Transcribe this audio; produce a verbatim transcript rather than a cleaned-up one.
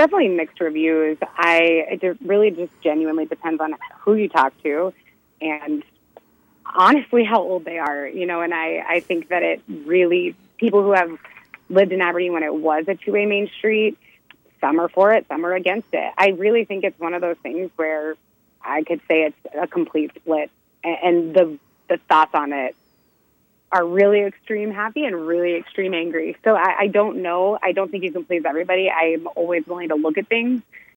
definitely mixed reviews. I it ju- really just genuinely depends on who you talk to, and honestly how old they are. You know, and I I think that it really people who have lived in Aberdeen when it was a two-way main street, some are for it, some are against it. I really think it's one of those things where I could say it's a complete split, and, and the the thoughts on it are really extreme happy and really extreme angry. So I, I don't know. I don't think you can please everybody. I'm always willing to look at things